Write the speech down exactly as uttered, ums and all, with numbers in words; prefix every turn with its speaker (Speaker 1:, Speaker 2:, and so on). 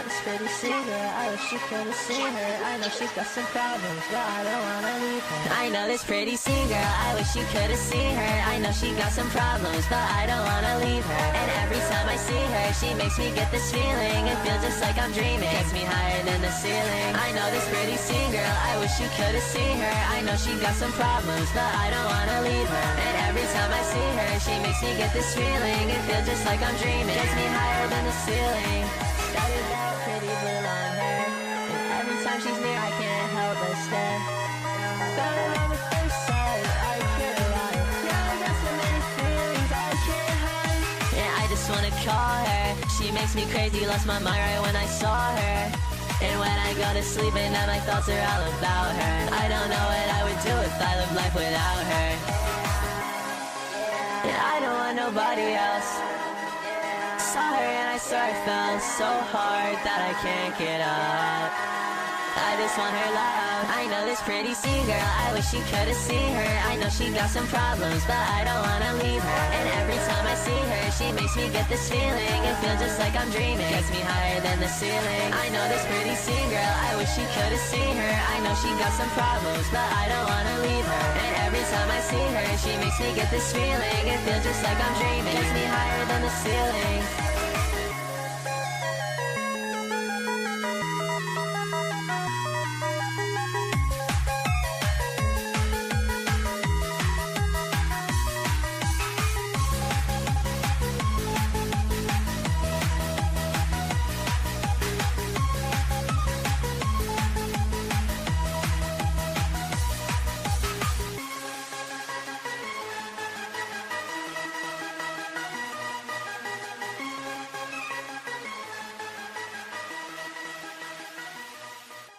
Speaker 1: know this pretty singer, I wish you could've seen her. I know she's got some problems, but I don't wanna leave her. I know this pretty singer, I wish you could've seen her. I know she got some problems, but I don't wanna leave her. And every time I see her, she makes me get this feeling. It feels just like I'm dreaming, gets me higher than the ceiling. I know this pretty singer, I wish you could've seen her. I know she got some problems, but I don't wanna leave her. And every time I see her, she makes me get this feeling. It feels just like I'm dreaming, gets me higher than the ceiling. Started out pretty blue long hair, and every time she's near I can't help but stare. Found it on the first sight, I can't lie. Yeah, I got so many feelings I can't hide. Yeah, I just wanna call her. She makes me crazy, lost my mind right when I saw her. And when I go to sleep at night, my thoughts are all about her. I don't know what I would do if I lived life without her. And I don't want nobody else. Saw her and I swear I fell so hard that I can't get up. I just want her love. I know this pretty singer, I wish you could've seen her. I know she got some problems, but I don't wanna leave her. And every time I see her, she makes me get this feeling. It feels just like I'm dreaming, gets me higher than the ceiling. I know this pretty singer, I wish you could've seen her. I know she got some problems, but I don't wanna leave her. And every time I see her, she makes me get this feeling. It feels just like I'm dreaming, gets me higher than the ceiling.